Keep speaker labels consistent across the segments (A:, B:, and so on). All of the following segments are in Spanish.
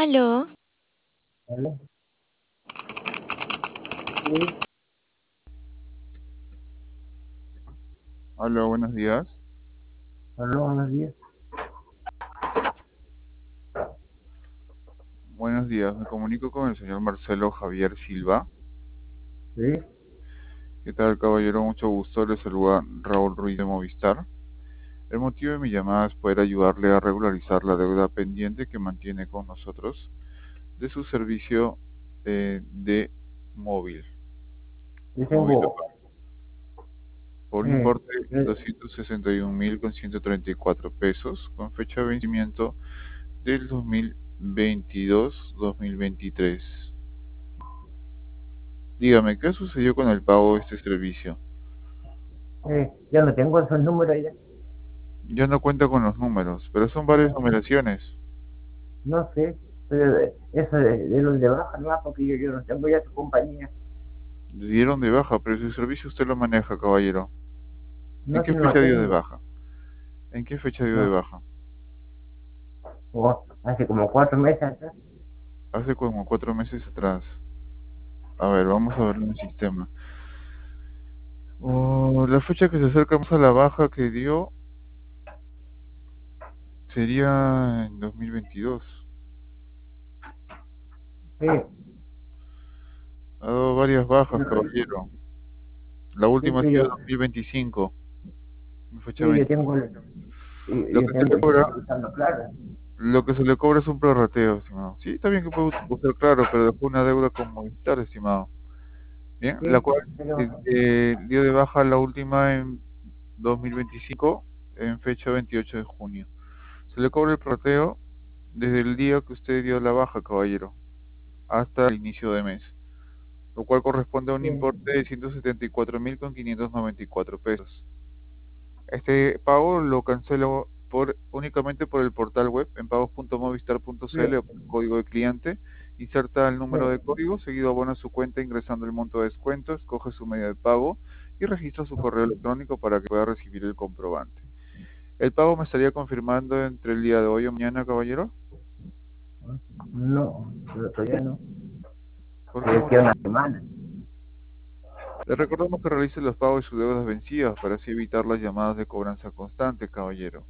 A: Aló,
B: ¿Vale? Sí,
C: Hola, buenos días.
B: hola, buenos días.
C: Buenos días, me comunico con el señor Marcelo Javier Silva.
B: Sí,
C: ¿Qué tal, caballero? Mucho gusto. Le saluda Raúl Ruiz de Movistar. El motivo de mi llamada es poder ayudarle a regularizar la deuda pendiente que mantiene con nosotros de su servicio de móvil,
B: yo
C: móvil
B: tengo,
C: por un
B: eh,
C: importe de
B: eh,
C: 261.134 pesos, con fecha de vencimiento del 2022-2023. Dígame, ¿qué sucedió con el pago de este servicio?
B: ya no tengo esos números ya,
C: Ya no cuenta con los números, pero son varias
B: no,
C: numeraciones.
B: no sé, pero eso de los de baja, no, porque yo no tengo ya su compañía,
C: Le dieron de baja, pero su servicio usted lo maneja, caballero. ¿En
B: no,
C: qué
B: si no lo
C: fecha dio de
B: tengo,
C: baja? ¿En qué fecha dio de
B: no,
C: baja?
B: o hace como 4 meses atrás,
C: Hace como 4 meses atrás. A ver, vamos a verlo en el sistema. La fecha que se acerca más a la baja que dio sería en 2022.
B: sí,
C: Ha dado varias bajas,
B: pero,
C: caballero. La
B: sí,
C: última ha
B: pero
C: sido
B: yo,
C: 2025, fecha
B: sí, yo
C: 20.
B: tengo,
C: Lo
B: yo
C: que se
B: tengo,
C: le
B: yo
C: cobra,
B: estoy usando claro,
C: lo que se le cobra es un prorrateo, estimado. Sí, está bien que puede usar claro, pero dejó una deuda con Movistar, estimado. Bien, la
B: sí,
C: cual
B: pero,
C: dio de baja la última en 2025, en fecha 28 de junio. Se le cobra el prorrateo desde el día que usted dio la baja, caballero, hasta el inicio de mes, lo cual corresponde a un
B: sí,
C: importe de 174.594 pesos. Este pago lo cancelo únicamente por el portal web en
B: sí,
C: pagos.movistar.cl o por el código de cliente. Inserta el
B: sí,
C: número de código, seguido abona su cuenta ingresando el monto de descuento, escoge su medio de pago y registra su correo electrónico para que pueda recibir el comprobante. ¿El pago me estaría confirmando entre el día de hoy o mañana, caballero?
B: no, pero todavía no,
C: ¿Por qué
B: pero queda una
C: motivo?
B: semana,
C: Le recordamos que realice los pagos de sus deudas vencidas para así evitar las llamadas de cobranza constante, caballero.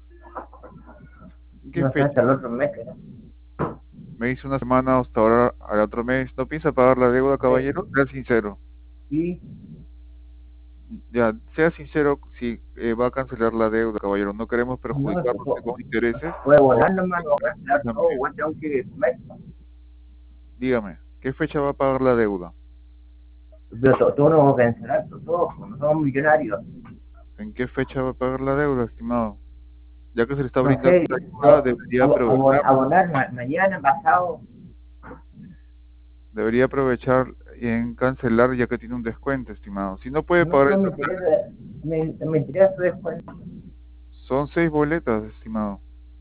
C: ¿En qué
B: no sé, hasta
C: fecha?
B: el otro mes, ¿verdad?
C: Me hizo una semana hasta ahora al otro mes. ¿No piensa pagar la deuda,
B: Sí,
C: caballero? Sea sincero.
B: sí,
C: Ya, sea sincero si va a cancelar la deuda, caballero. No queremos
B: no,
C: perjudicarlo a usted con intereses.
B: puede
C: O,
B: volar nomás, no va a cancelar todo,
C: dígame,
B: igual tengo que comer.
C: dígame, ¿qué fecha va a pagar la deuda?
B: Pero todo no va a cancelar, todo, como no somos millonarios.
C: ¿En qué fecha va a pagar la deuda, estimado? Ya que se le está
B: No
C: brindando
B: sé,
C: la ayuda, debería aprovechar.
B: abonar mañana, pasado,
C: Debería aprovechar en cancelar ya que tiene un descuento, estimado. Si no puede
B: no,
C: pagar
B: no
C: el
B: me
C: total,
B: interesa, me interesa su descuento.
C: son 6 boletas, estimado.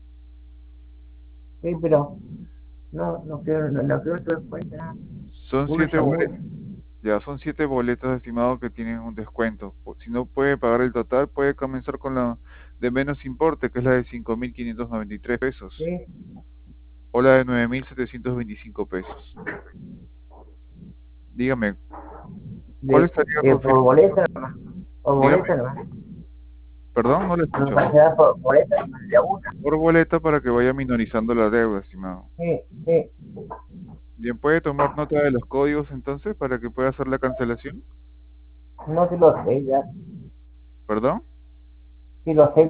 B: Sí, pero no quiero, no quiero su descuento, nada.
C: Son
B: Puro
C: 7 boletas.
B: chamullo.
C: Ya son 7 boletas, estimado, que tienen un descuento. Si no puede pagar el total, puede comenzar con la de menos importe, que es la de 5.593 pesos,
B: Sí,
C: o la de 9.725 pesos. Dígame, ¿cuál estaría
B: por
C: confirmando?
B: boleta nomás, por
C: Dígame,
B: boleta nomás.
C: perdón, no le
B: No
C: escucho.
B: cancelar por boleta nomás, de a una.
C: Por boleta para que vaya minorizando la deuda, estimado.
B: Sí, sí,
C: Bien, ¿puede tomar nota de los códigos entonces para que pueda hacer la cancelación?
B: no, si lo sé, ya,
C: ¿Perdón?
B: si lo sé.